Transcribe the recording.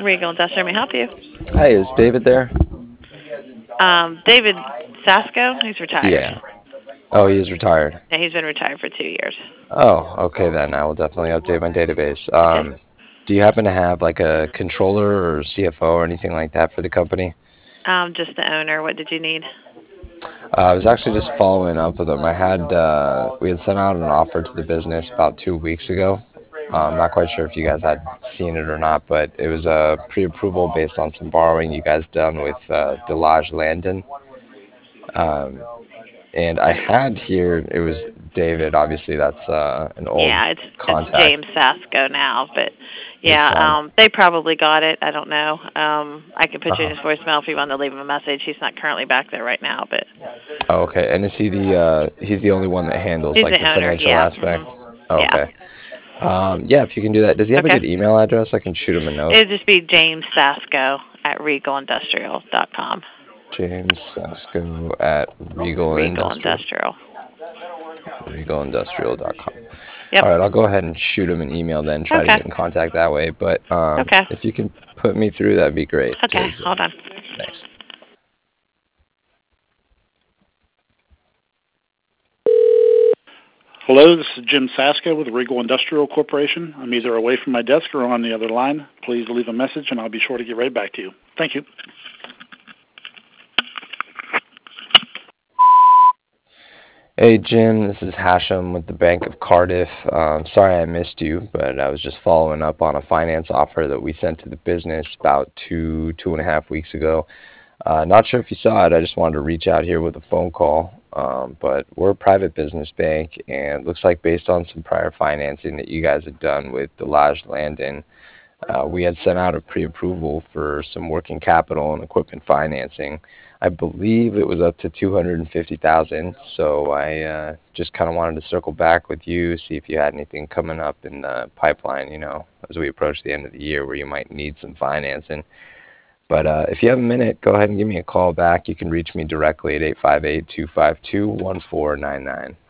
Regal Industrial, may I help you? Hi, is David there? David Sasko, he's retired. Yeah. Oh, he is retired. Yeah, he's been retired for 2 years. Oh, okay then. I will definitely update my database. Okay. Do you happen to have like a controller or CFO or anything like that for the company? Just the owner. What did you need? I was actually just following up with him. We had sent out an offer to the business about 2 weeks ago. I'm not quite sure if you guys had seen it or not, but it was a pre-approval based on some borrowing you guys done with Delage Landon. Um, and I had here it was David. Obviously, that's an old Yeah, it's contact. James Sasko now, but It's yeah, fine. they probably got it. I don't know. I can put you in Uh-huh. his voicemail if you want to leave him a message. He's not currently back there right now, but Oh, okay. And is he he's the only one that handles he's like the the owner. financial Yeah. aspect? Oh, Yeah. okay. Yeah, if you can do that. Does he have a Okay. good email address? I can shoot him a note. It'd just be James Sasko at regalindustrial.com. James Sasko at Regal Regal Industrial. Industrial. RegalIndustrial.com. Yep. All right, I'll go ahead and shoot him an email then, try to Okay. get in contact that way. But Okay. if you can put me through, that'd be great. Okay. 'Cause, Hold on. thanks. Hello, this is Jim Saska with Regal Industrial Corporation. I'm either away from my desk or on the other line. Please leave a message and I'll be sure to get right back to you. Thank you. Hey Jim, this is Hashem with the Bank of Cardiff. Sorry I missed you, but I was just following up on a finance offer that we sent to the business about 2.5 weeks ago. Not sure if you saw it. I just wanted to reach out here with a phone call. But we're a private business bank, and it looks like based on some prior financing that you guys had done with Delage Landon, we had sent out a pre-approval for some working capital and equipment financing. I believe it was up to 250,000. So I just kind of wanted to circle back with you, see if you had anything coming up in the pipeline, as we approach the end of the year where you might need some financing. But if you have a minute, go ahead and give me a call back. You can reach me directly at 858-252-1499.